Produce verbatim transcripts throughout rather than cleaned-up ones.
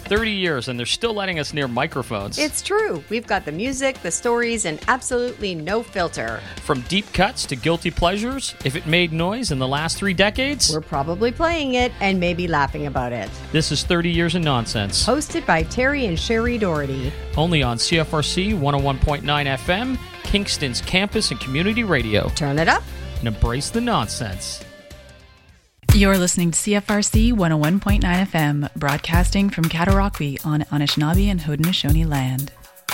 thirty years and they're still letting us near microphones. It's true. We've got the music, the stories, and absolutely no filter. From deep cuts to guilty pleasures, if it made noise in the last three decades, we're probably playing it and maybe laughing about it. This is thirty Years of Nonsense. Hosted by Terry and Sherry Doherty. Only on C F R C one oh one point nine F M, Kingston's campus and community radio. Turn it up and embrace the nonsense. You're listening to C F R C one oh one point nine F M, broadcasting from Cataraqui on Anishinaabe and Haudenosaunee land.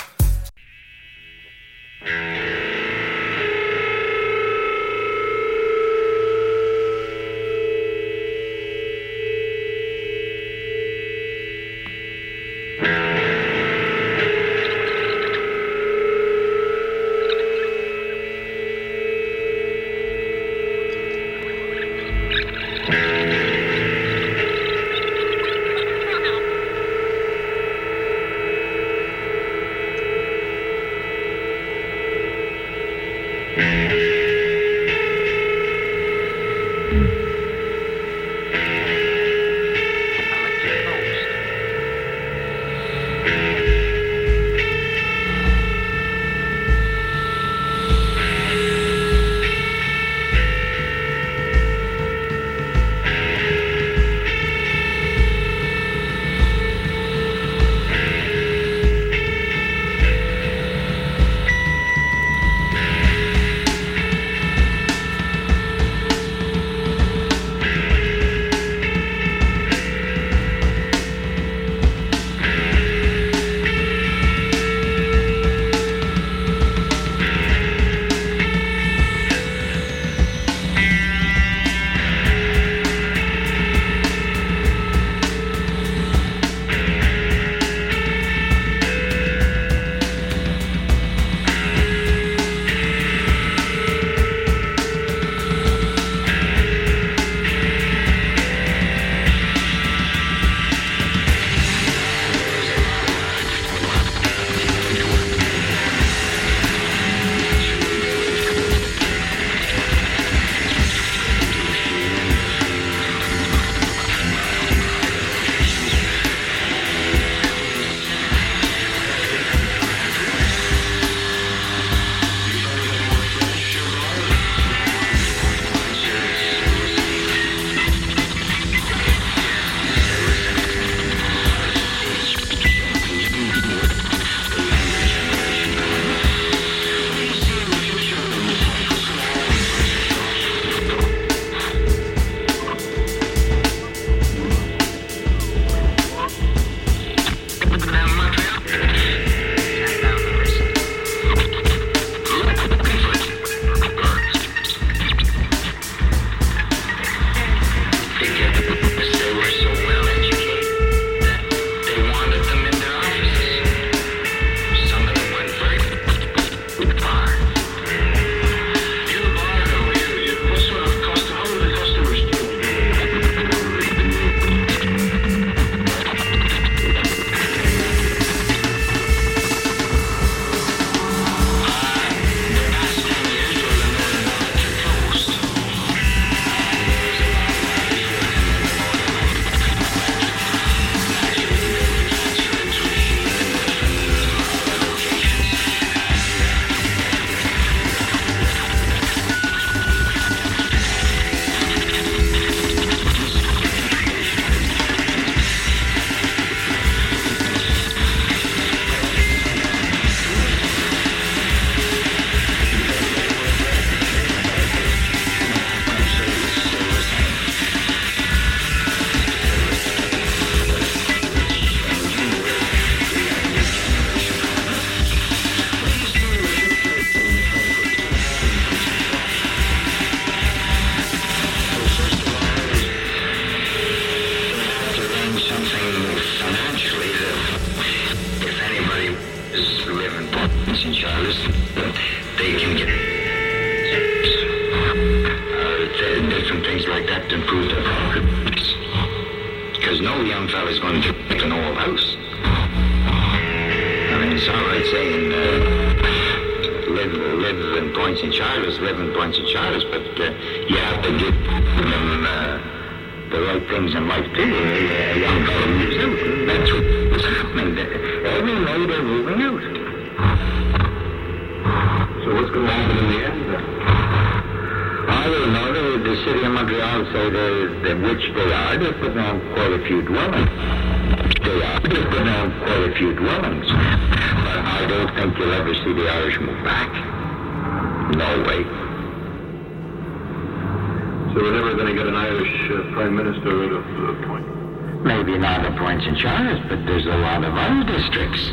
Because no young fella's going to pick an old house. I mean, it's all right saying uh, live, live in Points and Charles, live in Points and Charles, but uh, you have to give them uh, the right things in life too. A young fella moves out. That's what anyway, they're moving out. So what's going to happen in the end then? I don't know. The, the city of Montreal say they, they, which they are. They're putting on quite a few dwellings. They are. They're putting on quite a few dwellings. But I don't think you'll ever see the Irish move back. No way. So we're never going to get an Irish uh, Prime Minister out of uh, Point? Maybe not the Point Saint Charles, but there's a lot of other districts.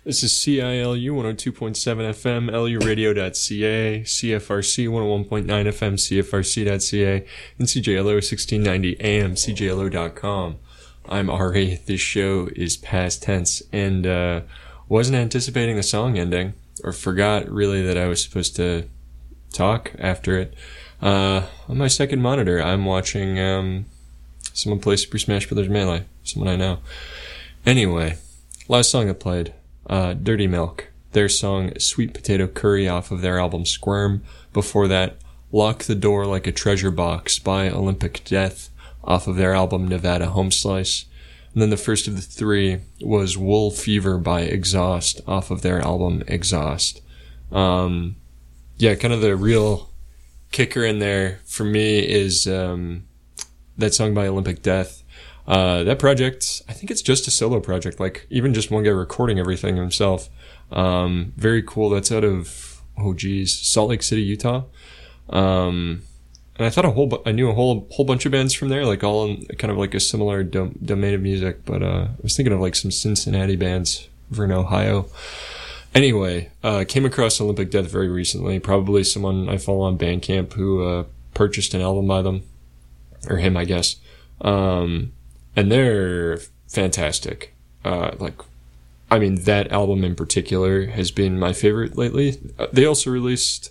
This is C I L U one oh two point seven F M, L U radio dot C A, C F R C one oh one point nine F M, C F R C dot C A, and C J L O sixteen ninety A M, C J L O dot com. I'm Ari. This show is past tense, and uh, wasn't anticipating the song ending, or forgot really that I was supposed to talk after it. Uh, on my second monitor, I'm watching um, someone play Super Smash Bros. Melee, someone I know. Anyway, last song I played. Uh, Dirty Milk, their song Sweet Potato Curry off of their album Squirm. Before that, Lock the Door Like a Treasure Box by Olympic Death off of their album Nevada Home Slice. And then the first of the three was Wool Fever by Exhaust off of their album Exhaust. Um, yeah, kind of the real kicker in there for me is um, that song by Olympic Death. Uh, that project, I think it's just a solo project, like even just one guy recording everything himself. Um, very cool. That's out of, oh geez, Salt Lake City, Utah. Um, and I thought a whole, bu- I knew a whole, whole bunch of bands from there, like all in kind of like a similar dom- domain of music, but, uh, I was thinking of like some Cincinnati bands over in Ohio. Anyway, uh, came across Olympic Death very recently, probably someone I follow on Bandcamp who, uh, purchased an album by them, or him, I guess. Um, And they're fantastic. Uh, like, I mean, that album in particular has been my favorite lately. Uh, they also released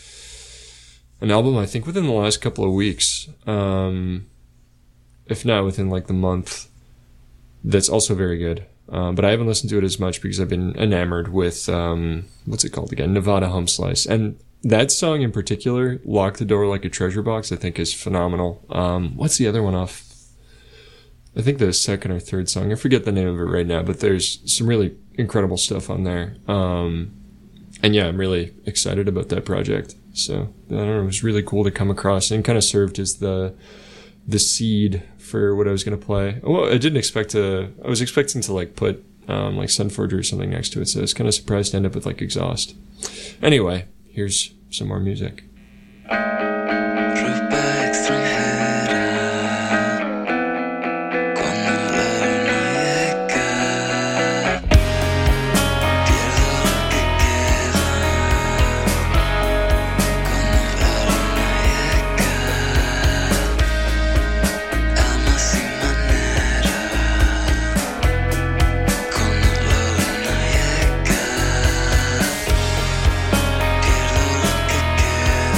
an album, I think, within the last couple of weeks. Um, if not within like the month. That's also very good. Um, but I haven't listened to it as much because I've been enamored with, um, what's it called again? Nevada Home Slice. And that song in particular, Lock the Door Like a Treasure Box, I think is phenomenal. Um, what's the other one off? I think the second or third song. I forget the name of it right now, but there's some really incredible stuff on there. Um, and yeah, I'm really excited about that project. So, I don't know, it was really cool to come across and kind of served as the, the seed for what I was going to play. Well, I didn't expect to, I was expecting to like put, um, like Sunforger or something next to it. So I was kind of surprised to end up with like Exhaust. Anyway, here's some more music. Pierdo lo que queda.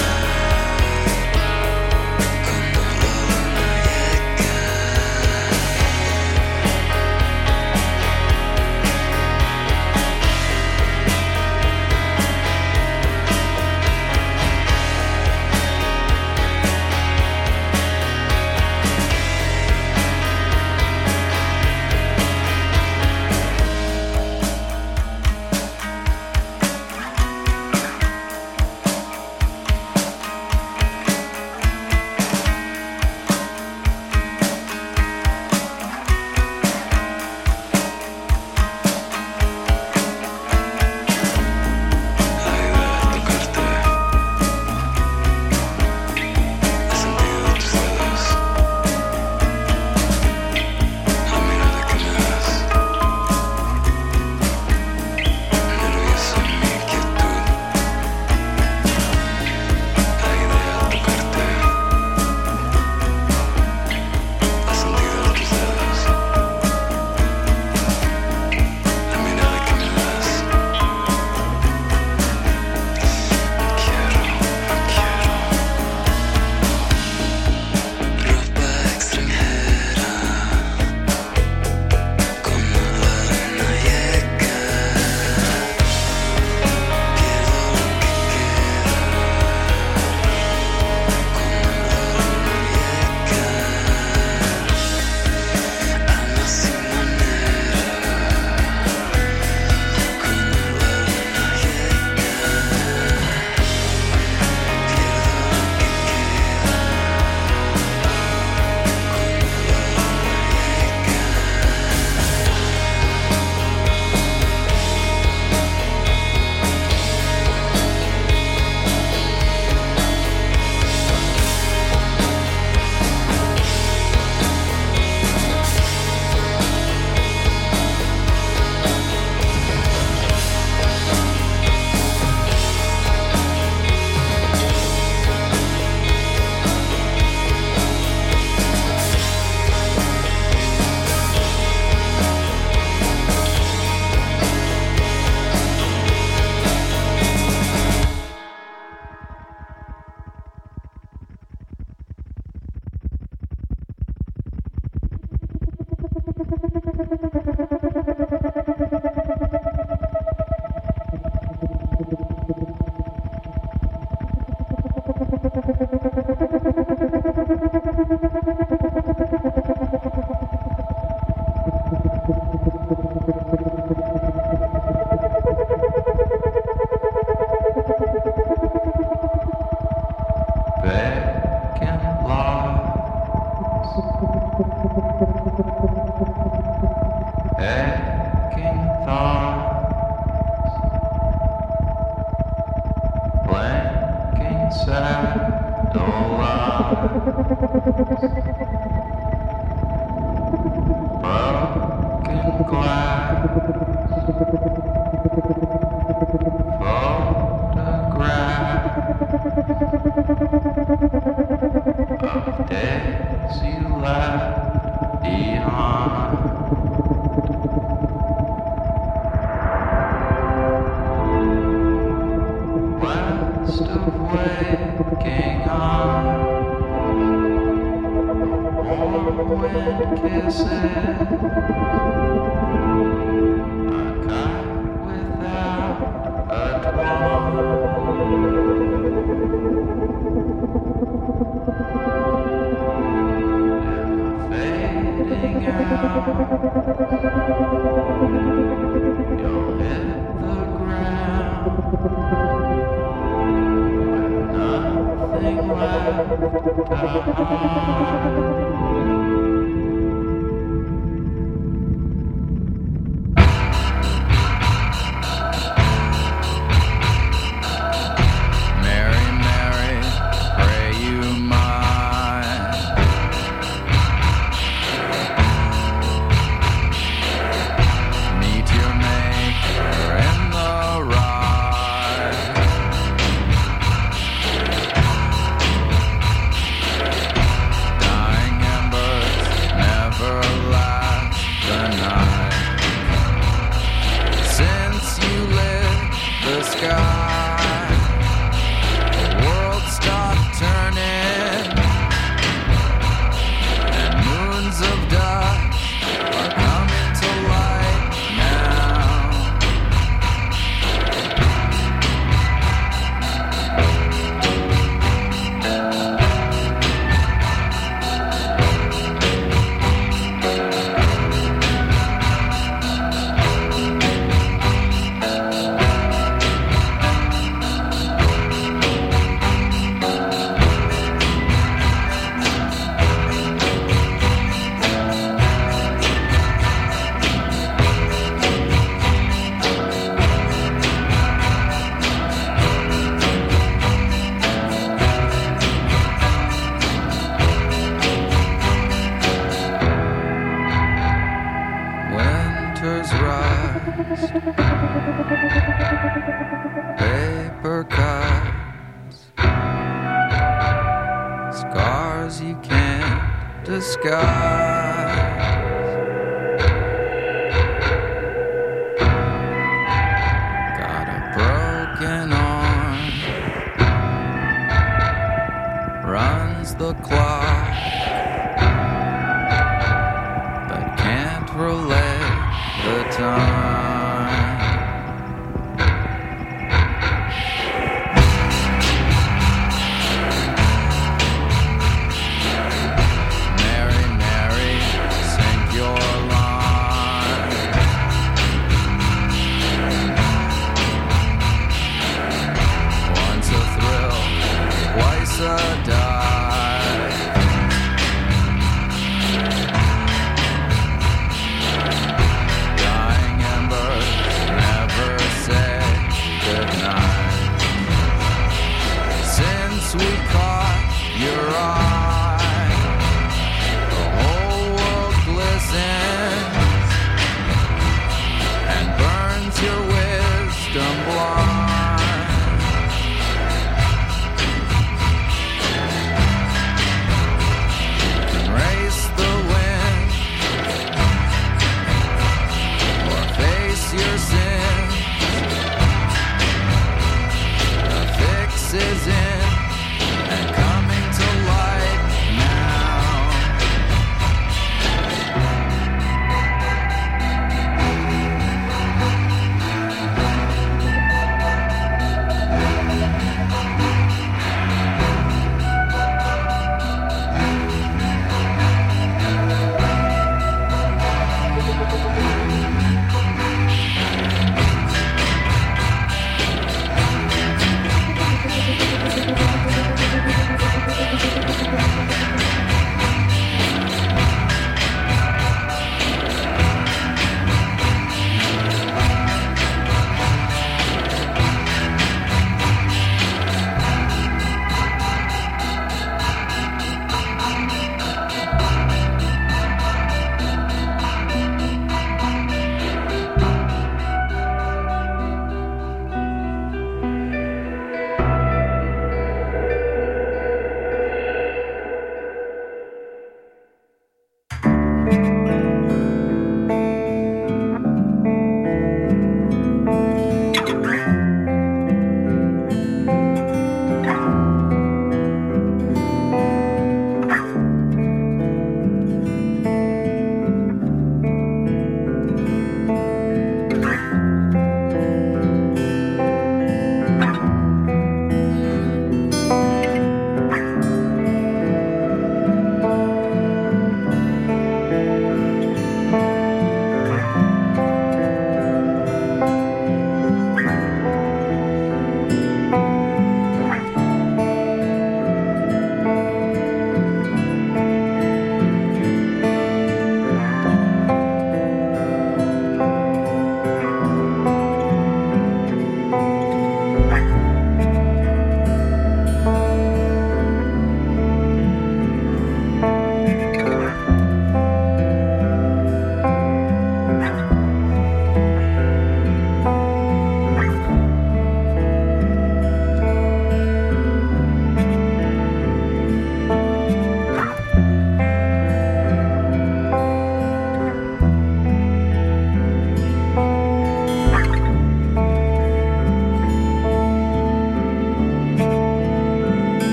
is in and coming to life.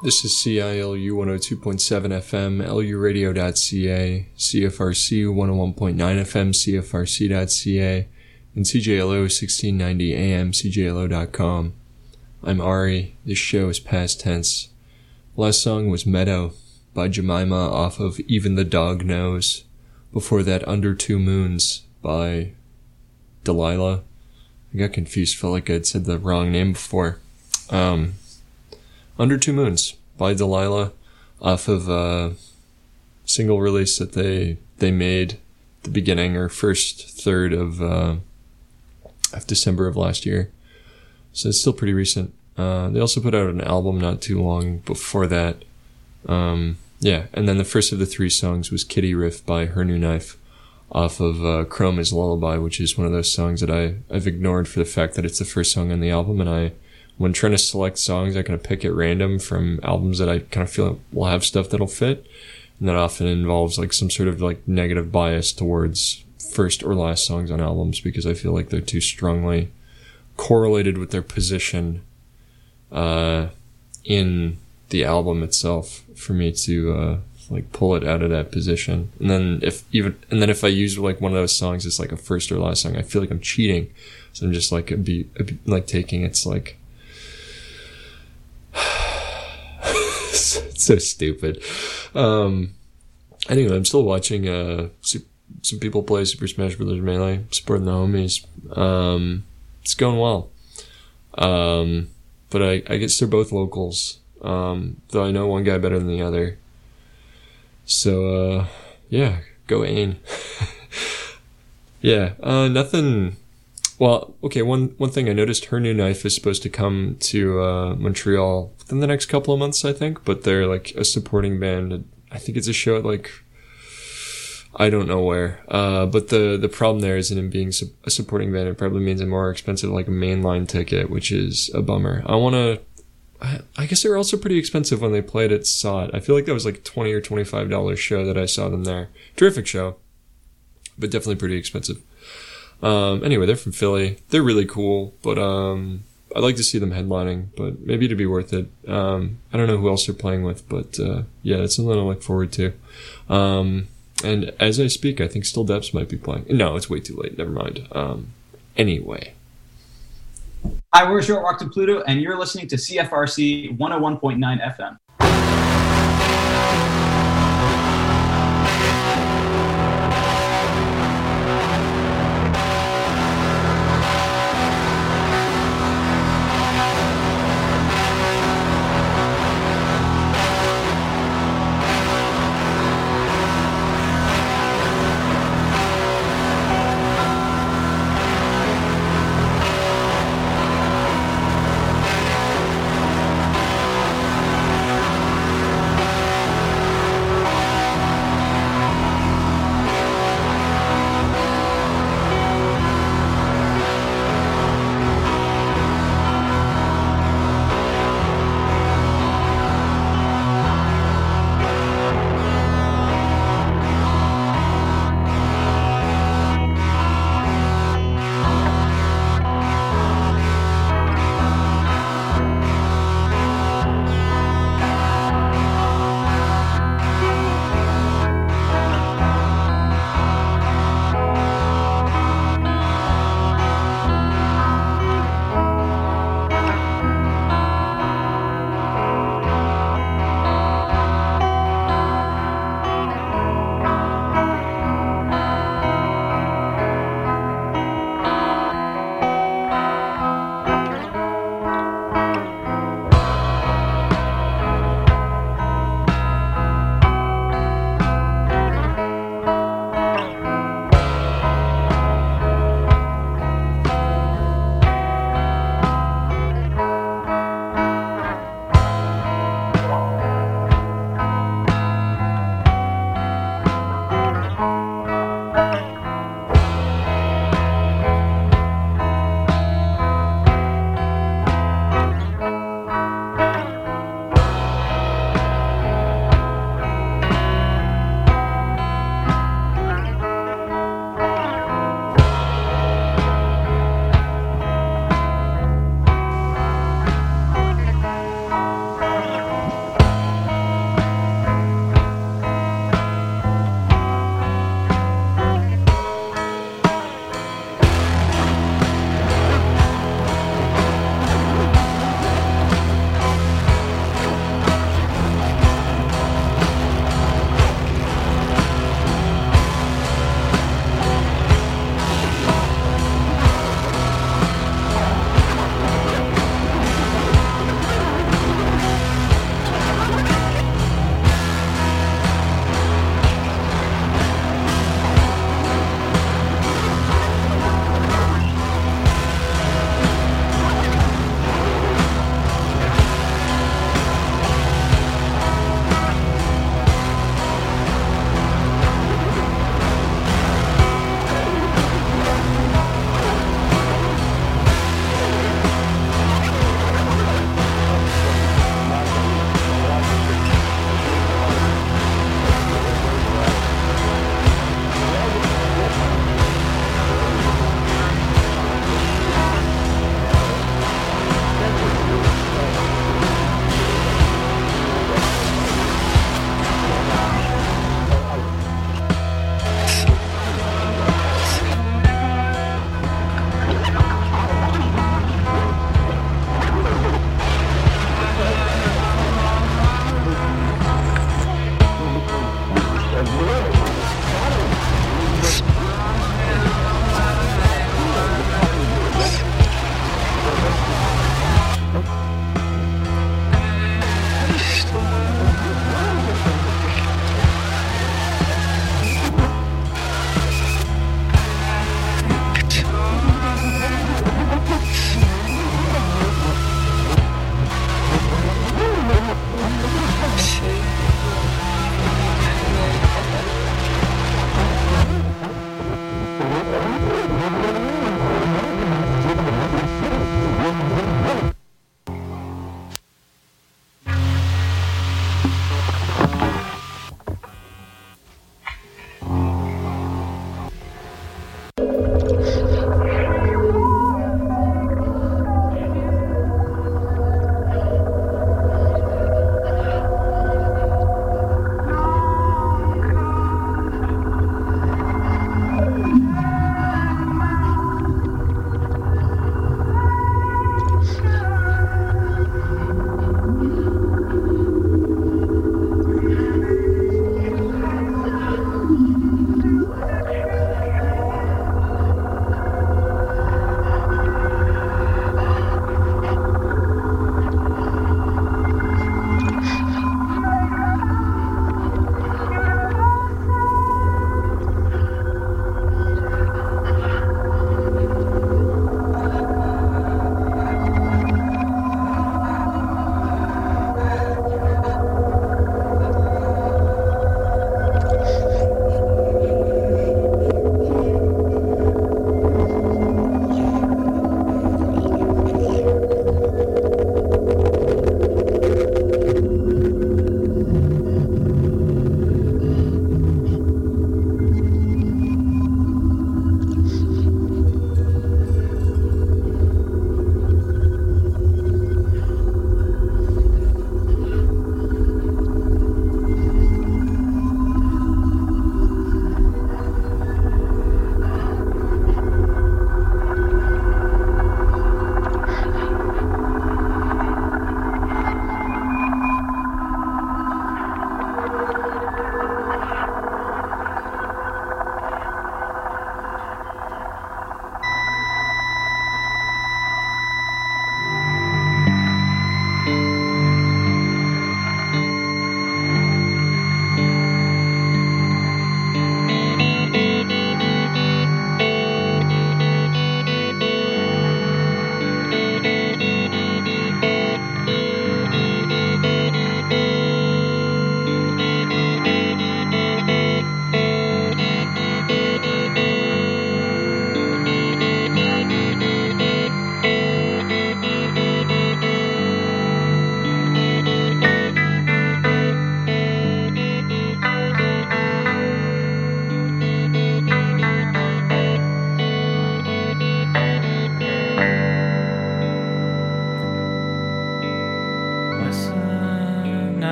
This is C I L U one oh two point seven F M, L U radio dot C A, C F R C one oh one point nine F M, C F R C dot C A, and C J L O sixteen ninety A M, C J L O dot com. I'm Ari. This show is past tense. Last song was Meadow by Jemima off of Even the Dog Knows. Before that, Under Two Moons by Delilah. I got confused, felt like I'd said the wrong name before. Um... Under Two Moons by Delilah off of a single release that they they made the beginning or first third of uh, of December of last year. So it's still pretty recent. Uh, they also put out an album not too long before that. Um, yeah, and then the first of the three songs was Kitty Riff by Her New Knife off of uh, Chroma's Lullaby, which is one of those songs that I, I've ignored for the fact that it's the first song on the album, and I when trying to select songs, I kind of pick at random from albums that I kind of feel will have stuff that'll fit. And that often involves like some sort of like negative bias towards first or last songs on albums because I feel like they're too strongly correlated with their position uh, in the album itself for me to uh, like pull it out of that position. And then if even and then if I use like one of those songs as like a first or last song, I feel like I'm cheating. So I'm just like it'd be, it'd be like taking it's like it's so stupid. Um, anyway, I'm still watching uh, some people play Super Smash Bros. Melee, supporting the homies. Um, it's going well. Um, but I, I guess they're both locals, um, though I know one guy better than the other. So, uh, yeah, go Ain. yeah, uh, nothing... Well, okay, one one thing I noticed, Her New Knife is supposed to come to uh, Montreal within the next couple of months, I think, but they're like a supporting band. I think it's a show at like, I don't know where. Uh, but the, the problem there is in it being su- a supporting band, it probably means a more expensive like a mainline ticket, which is a bummer. I want to, I, I guess they were also pretty expensive when they played at S O T. I feel like that was like a twenty or twenty-five dollars show that I saw them there. Terrific show, but definitely pretty expensive. Um, anyway, they're from Philly. They're really cool, but, um, I'd like to see them headlining, but maybe it'd be worth it. Um, I don't know who else they're playing with, but, uh, yeah, it's something I look forward to. Um, and as I speak, I think Still Depths might be playing. No, it's way too late. Never mind. Um, anyway. Hi, we're Short Walk to Pluto, and you're listening to C F R C one oh one point nine F M.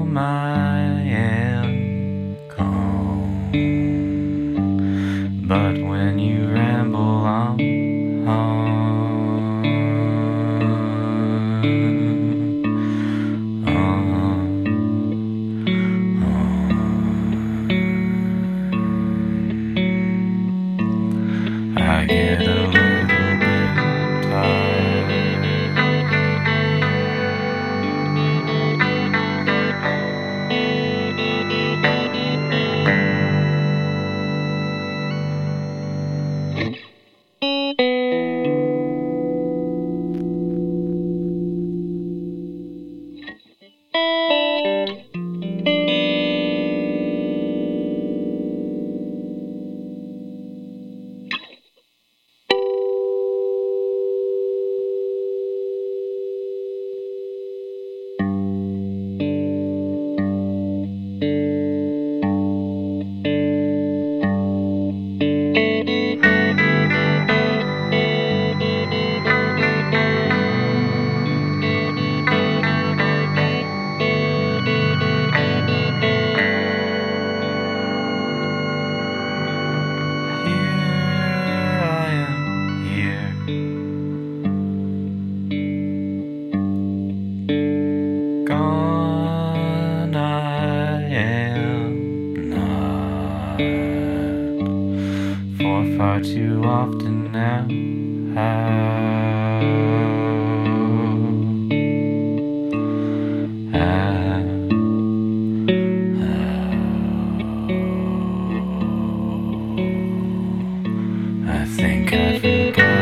home I am calm, but when you ramble on, on, on, on, I get a little bit tired. Gone I am not, for far too often now how, how, I think I forgot.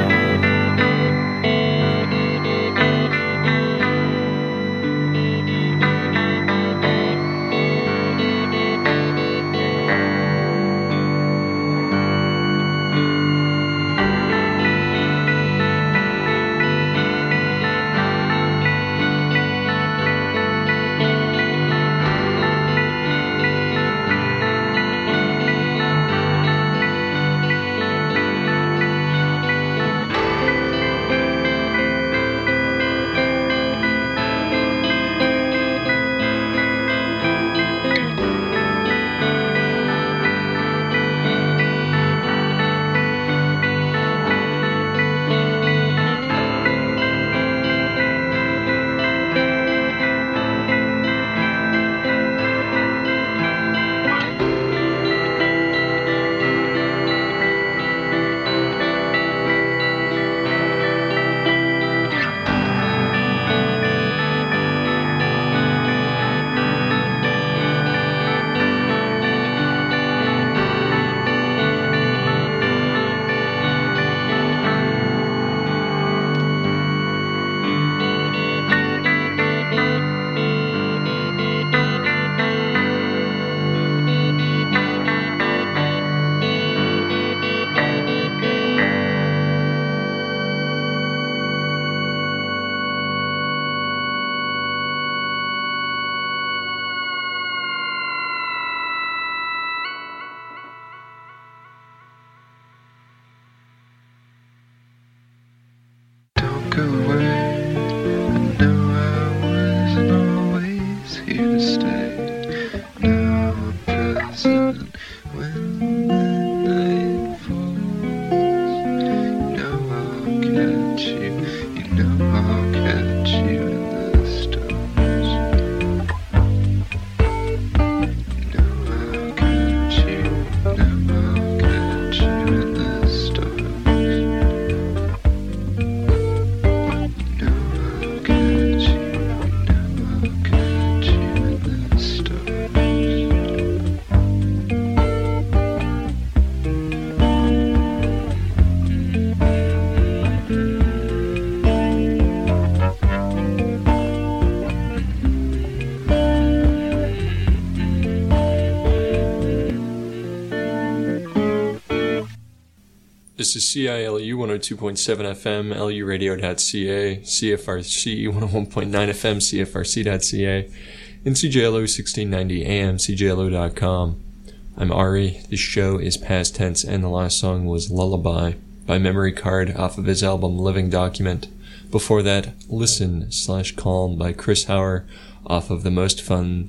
This is C I L U one oh two point seven F M, L U radio dot C A, C F R C one oh one point nine F M, C F R C dot C A, and C J L O sixteen ninety A M, C J L O dot com. I'm Ari. This show is past tense, and the last song was Lullaby by Memory Card off of his album Living Document. Before that, Listen slash Calm by Chris Hauer off of the Most Fun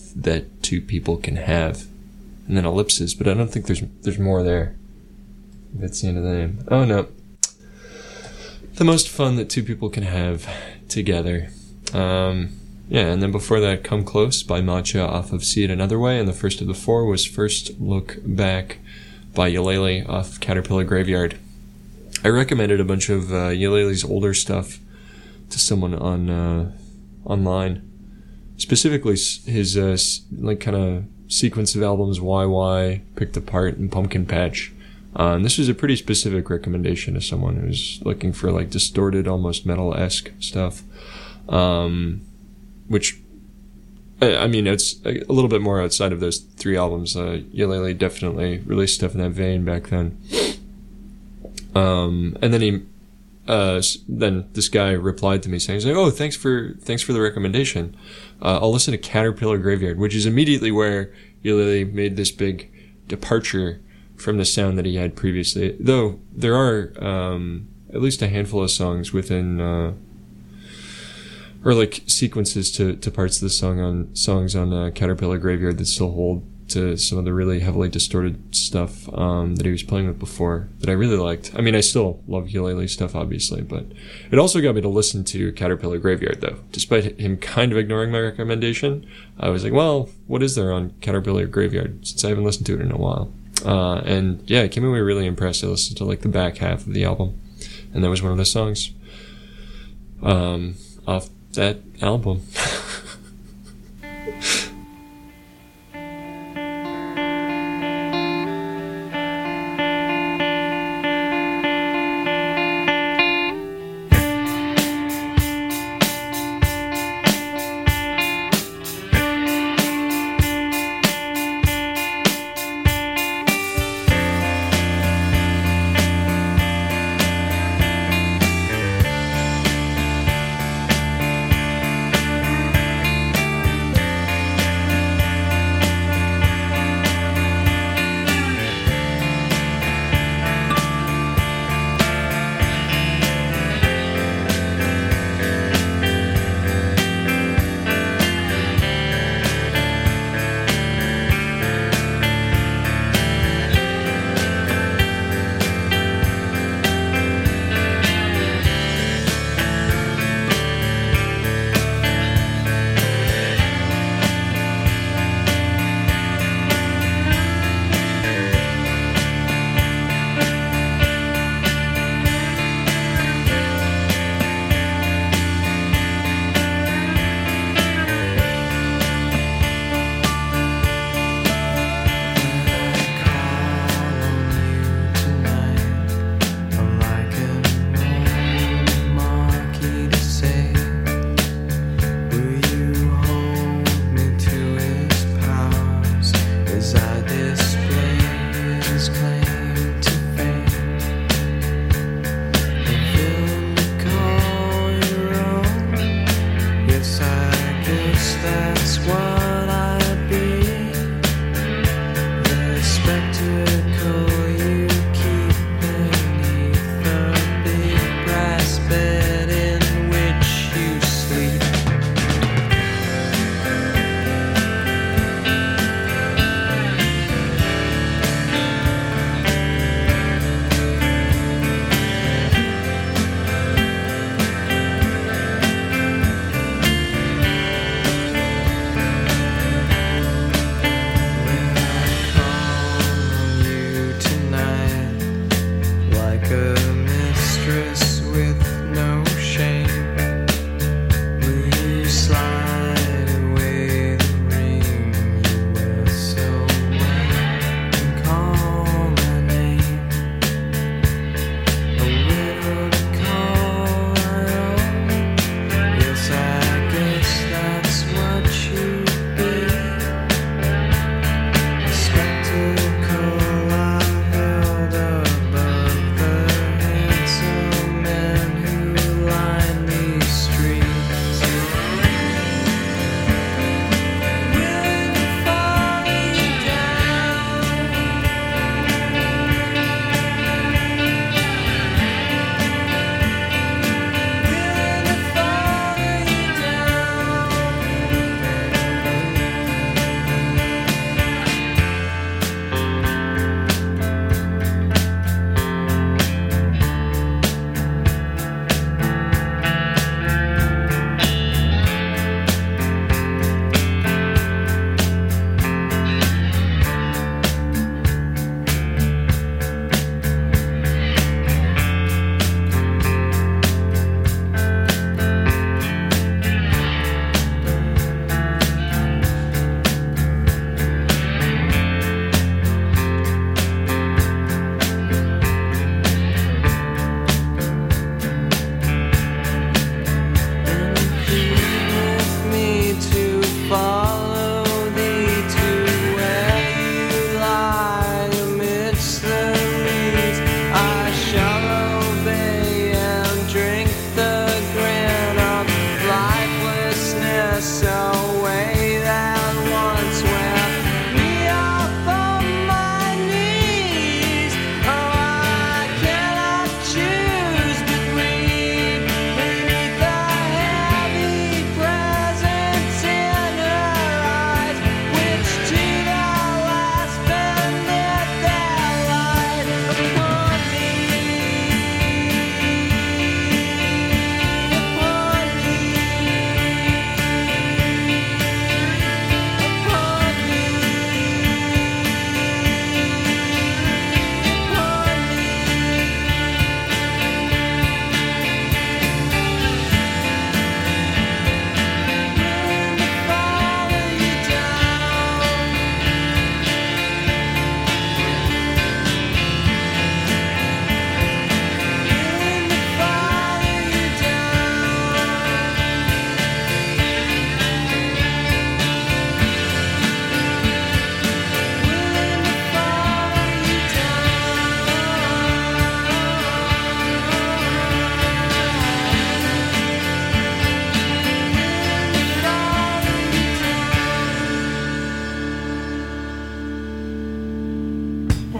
that two people can have. And then ellipses, but I don't think there's there's more there. That's the end of the name. Oh no. The most fun that two people can have together. Um, yeah, and then before that, Come Close by Matcha off of See It Another Way, and the first of the four was First Look Back by Eulalie off Caterpillar Graveyard. I recommended a bunch of uh, Eulalie's older stuff to someone on uh, online. Specifically his uh, like kind of sequence of albums, Y Y, Picked Apart, and Pumpkin Patch. Uh, and this was a pretty specific recommendation to someone who's looking for like distorted, almost metal-esque stuff. Um, which, I, I mean, it's a, a little bit more outside of those three albums. Uh, Eulalie definitely released stuff in that vein back then. Um, and then he, uh, then this guy replied to me saying, he's like, oh, thanks for, thanks for the recommendation. Uh, I'll listen to Caterpillar Graveyard, which is immediately where Eulalie made this big departure from the sound that he had previously. Though there are, um, at least a handful of songs within, uh, or like sequences to, to parts of the song on, songs on, uh, Caterpillar Graveyard that still hold to some of the really heavily distorted stuff, um, that he was playing with before that I really liked. I mean, I still love Eulalie stuff, obviously, but it also got me to listen to Caterpillar Graveyard, though. Despite him kind of ignoring my recommendation, I was like, well, what is there on Caterpillar Graveyard, since I haven't listened to it in a while? Uh, and yeah, I came away really impressed. I listened to like the back half of the album, and that was one of the songs, um, off that album.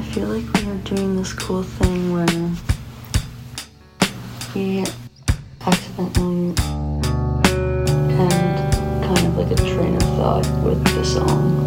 feel like we are doing this cool thing where we accidentally end kind of like a train of thought with the song.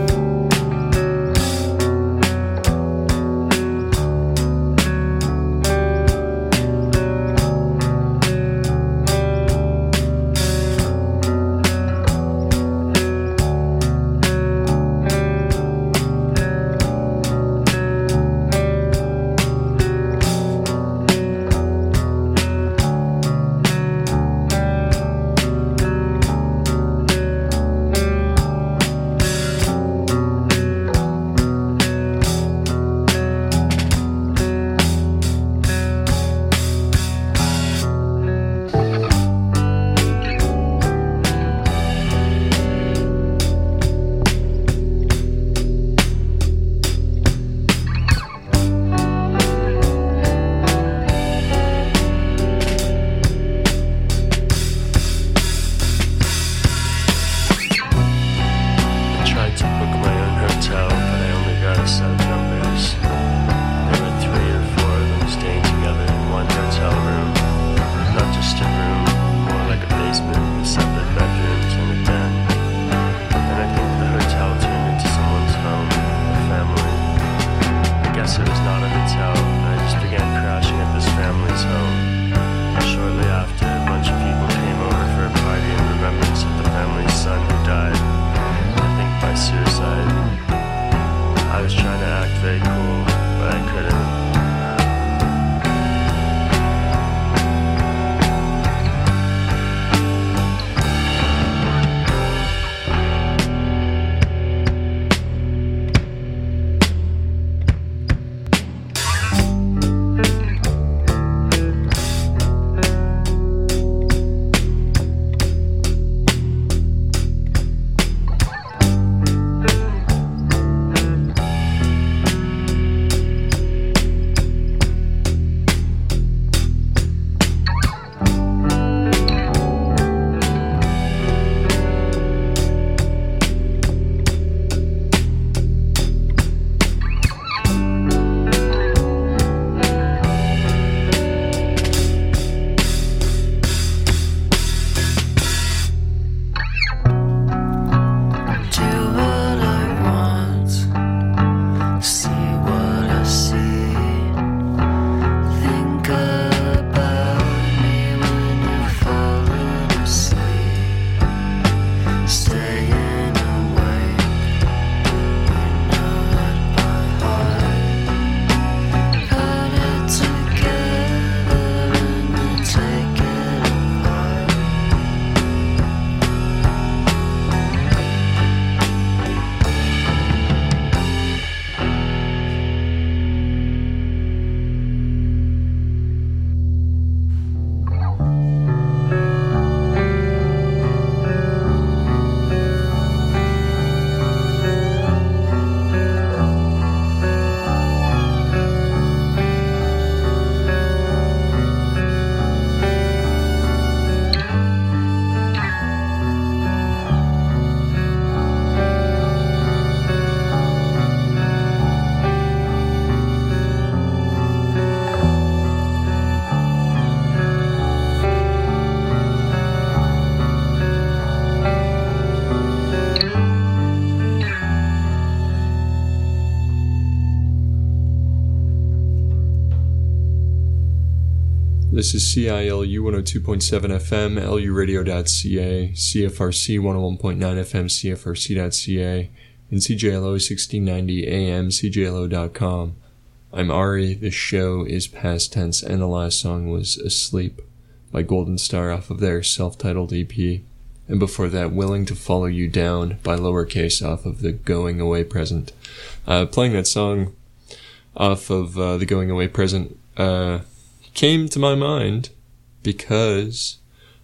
This is C I L U one oh two point seven F M, L U radio dot C A, C F R C one oh one point nine F M, C F R C dot C A, and C J L O sixteen ninety A M, C J L O dot com. I'm Ari, the show is past tense, and the last song was Asleep by Golden Star off of their self-titled E P. And before that, Willing to Follow You Down by Lowercase off of the Going Away Present. Uh, playing that song off of uh, the Going Away Present uh, came to my mind because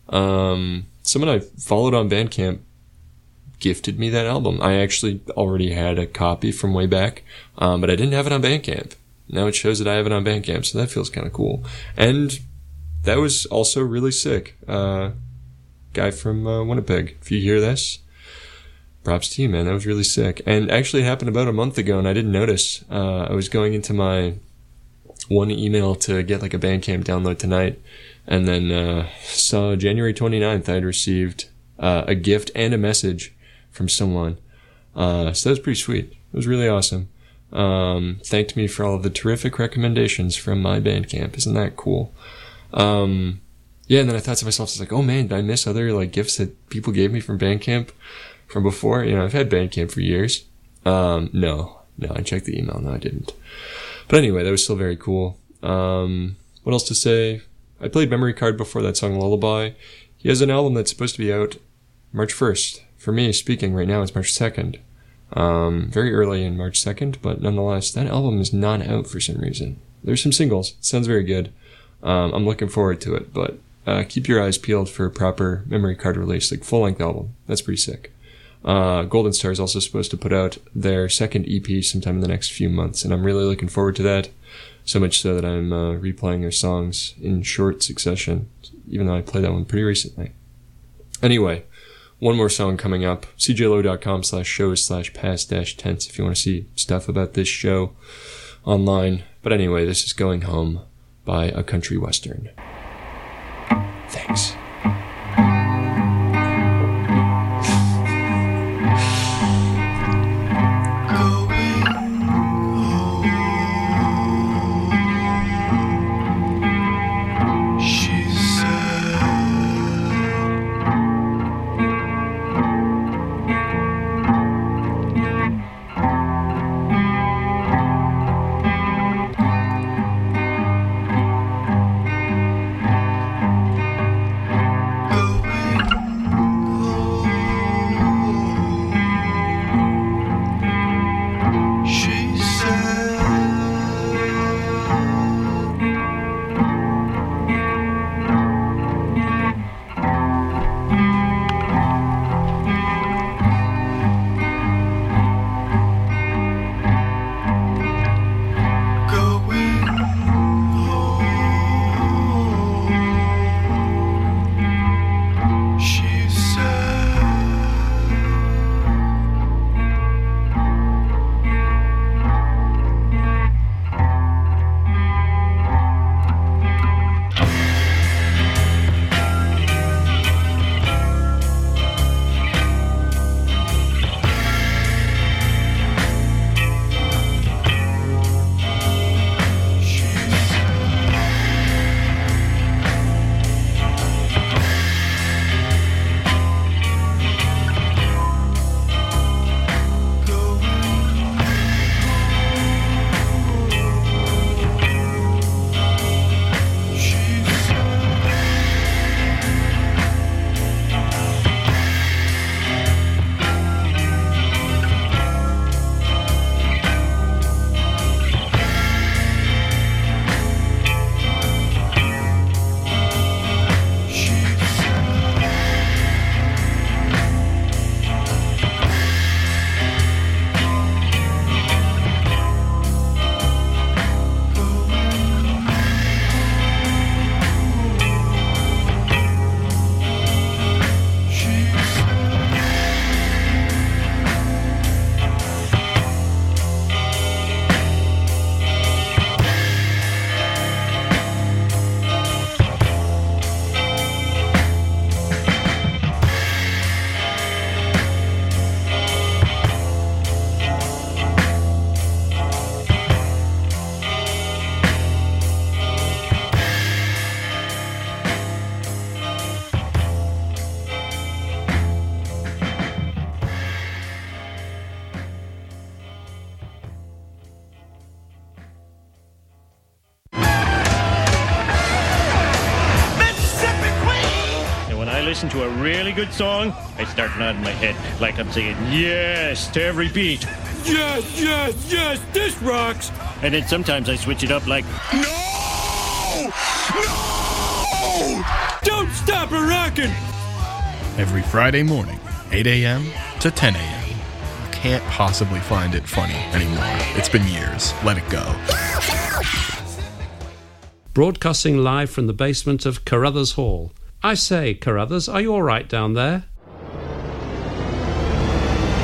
um, someone I followed on Bandcamp gifted me that album. I actually already had a copy from way back, um, but I didn't have it on Bandcamp. Now it shows that I have it on Bandcamp, so that feels kind of cool. And that was also really sick. Uh, guy from uh, Winnipeg, if you hear this, props to you, man. That was really sick. And actually it happened about a month ago and I didn't notice. Uh, I was going into my one email to get like a Bandcamp download tonight, and then uh, saw January twenty-ninth I had received uh, a gift and a message from someone. Uh, so that was pretty sweet. It was really awesome. Um, thanked me for all of the terrific recommendations from my Bandcamp. Isn't that cool? Um, yeah, and then I thought to myself, I was like, oh man, did I miss other like gifts that people gave me from Bandcamp from before? You know, I've had Bandcamp for years. Um, no, no, I checked the email. No, I didn't. But anyway, that was still very cool. Um, what else to say? I played Memory Card before, that song Lullaby. He has an album that's supposed to be out March first. For me, speaking right now, it's March second. Um, very early in March second, but nonetheless, that album is not out for some reason. There's some singles. It sounds very good. Um, I'm looking forward to it, but uh, keep your eyes peeled for a proper Memory Card release, like full-length album. That's pretty sick. Uh, Golden Star is also supposed to put out their second E P sometime in the next few months, and I'm really looking forward to that. So much so that I'm uh, replaying their songs in short succession, even though I played that one pretty recently. Anyway, one more song coming up. c j lo dot com slash shows slash past dash tense if you want to see stuff about this show online. But anyway, this is Going Home by A Country Western. Thanks. listen to a really good song, I start nodding my head like I'm saying yes to every beat. Yes, yes, yes, this rocks. And then sometimes I switch it up like, no! No! Don't stop a rockin'! Every Friday morning, eight a.m. to ten a.m. You can't possibly find it funny anymore. It's been years. Let it go. Broadcasting live from the basement of Carruthers Hall. I say, Carruthers, are you all right down there?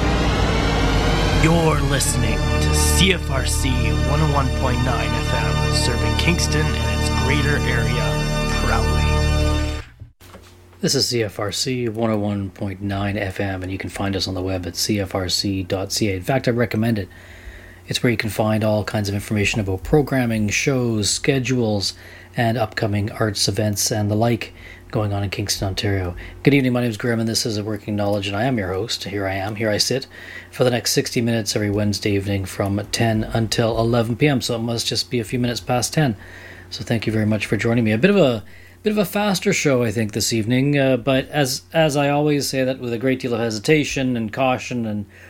You're listening to C F R C one oh one point nine F M, serving Kingston and its greater area proudly. This is C F R C one oh one point nine F M, and you can find us on the web at c f r c dot c a. In fact, I recommend it. It's where you can find all kinds of information about programming, shows, schedules, and upcoming arts events and the like going on in Kingston, Ontario. Good evening, my name is Grim, and this is A Working Knowledge, and I am your host. Here I am, here I sit, for the next sixty minutes every Wednesday evening from ten until eleven p.m., so it must just be a few minutes past ten. So thank you very much for joining me. A bit of a bit of a faster show, I think, this evening, uh, but as as I always say that with a great deal of hesitation and caution and